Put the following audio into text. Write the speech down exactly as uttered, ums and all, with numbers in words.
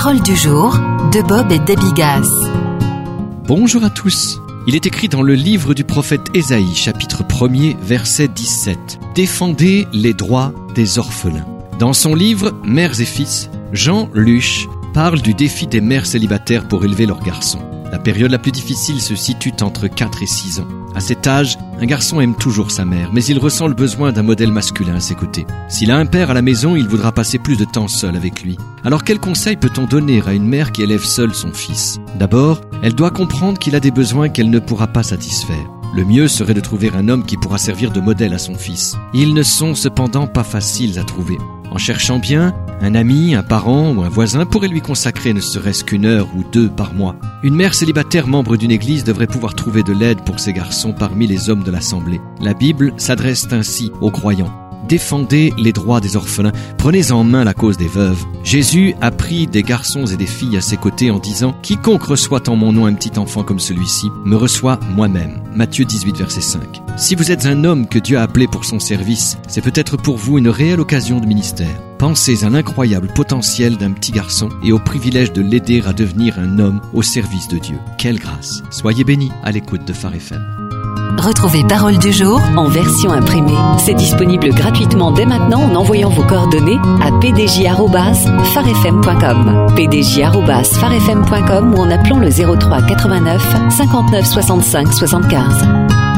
Parole du jour de Bob et Debbie Gass. Bonjour à tous. Il est écrit dans le livre du prophète Ésaïe, chapitre premier, verset dix-sept. Défendez les droits des orphelins. Dans son livre Mères et fils, Jean Luche parle du défi des mères célibataires pour élever leurs garçons. La période la plus difficile se situe entre quatre et six ans. À cet âge, un garçon aime toujours sa mère, mais il ressent le besoin d'un modèle masculin à ses côtés. S'il a un père à la maison, il voudra passer plus de temps seul avec lui. Alors quel conseil peut-on donner à une mère qui élève seule son fils ? D'abord, elle doit comprendre qu'il a des besoins qu'elle ne pourra pas satisfaire. Le mieux serait de trouver un homme qui pourra servir de modèle à son fils. Ils ne sont cependant pas faciles à trouver. En cherchant bien, un ami, un parent ou un voisin pourrait lui consacrer ne serait-ce qu'une heure ou deux par mois. Une mère célibataire membre d'une église devrait pouvoir trouver de l'aide pour ses garçons parmi les hommes de l'assemblée. La Bible s'adresse ainsi aux croyants. Défendez les droits des orphelins, prenez en main la cause des veuves. Jésus a pris des garçons et des filles à ses côtés en disant « Quiconque reçoit en mon nom un petit enfant comme celui-ci, me reçoit moi-même » Matthieu dix-huit, verset cinq. Si vous êtes un homme que Dieu a appelé pour son service, c'est peut-être pour vous une réelle occasion de ministère. Pensez à l'incroyable potentiel d'un petit garçon et au privilège de l'aider à devenir un homme au service de Dieu. Quelle grâce! Soyez bénis à l'écoute de Phare F M. Retrouvez Parole du jour en version imprimée. C'est disponible gratuitement dès maintenant en envoyant vos coordonnées à p d j arobase phare f m point com, p d j arobase phare f m point com ou en appelant le zéro trois quatre-vingt-neuf cinquante-neuf soixante-cinq soixante-quinze.